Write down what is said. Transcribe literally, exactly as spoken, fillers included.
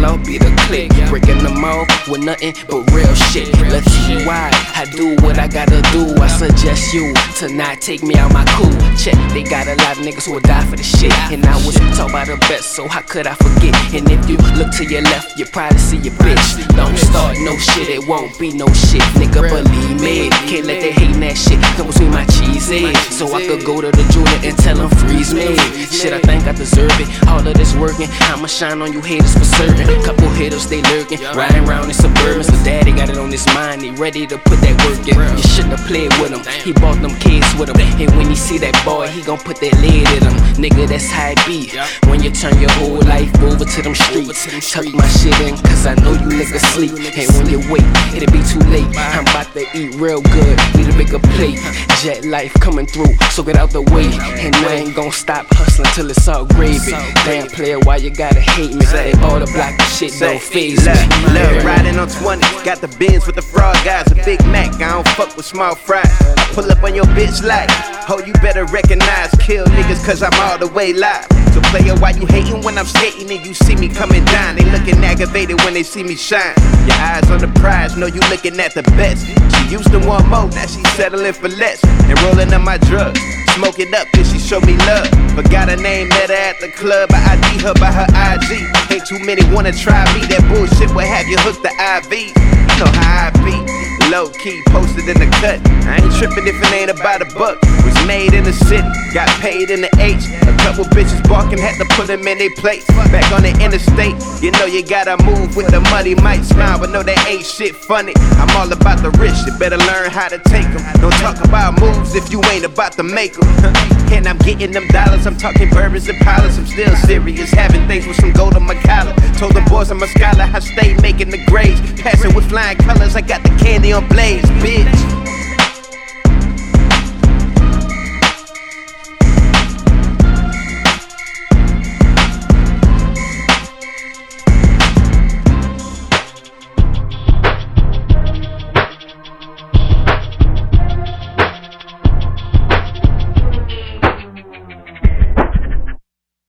outlaw be the click, breaking them off with nothing but real shit. Let's see why I do what I gotta do. I suggest you to not take me out my cool. Check, they got a lot of niggas who will die for the shit, and I was taught by the best, so how could I forget? And if you look to your left, you probably see your bitch. Don't start no shit, it won't be no shit, nigga, believe me. Can't let that hatin' that shit come between my cheese eggs, so I could go to the jeweler and tell him freeze me. Shit, I think I deserve it. All of this working, I'ma shine on you haters for certain. Couple hitters, they lurking, riding around in Suburban. So daddy got it on his mind, he ready to put that work in. You shouldn't have played with him, he bought them kids with him. And when he see that boy, he gon' put that lid in him. Nigga, that's how it be when you turn your whole life over to them streets. Tuck my shit in, cause I know you niggas sleep. And when you wake, it'll be too late. I'm about to eat real good, need a bigger plate. Jet life coming through, so get out the way. And I ain't gon' stop hustling till it's all gravy. Damn player, why you gotta hate me? They all the block and shit don't phase me. Look, riding on twenty, got the Benz with the fraud guys, a Big Mac. I don't fuck with small fries. I pull up on your bitch like, oh, you better recognize, kill niggas cause I'm all the way live. So player, why you hating when I'm skating and you see me coming down? They looking aggravated when they see me shine. Your eyes on the prize, know you looking at the best. She used to want more, now she settling for less. And rolling up my drugs, smoke it up, then she show me love. Forgot her name, met her at the club, I I D her by her I G. Ain't too many wanna try me, that bullshit will have you hooked to I V. You know how I be, low key, posted in the cut. I ain't tripping if it ain't about a buck. Was made in the city, got paid in the H. A couple bitches barking, had to put them in their place. Back on the interstate, you know you gotta move with the money. Might smile, but no, that ain't shit funny. I'm all about the risk, you better learn how to take them. Don't talk about moves if you ain't about to make them. And I'm getting them dollars, I'm talking bourbons and pilots. I'm still serious, having things with some gold on my collar. Told the boys I'm a scholar, I stay making the grades. Passing with flying colors, I got the candy on blaze, bitch.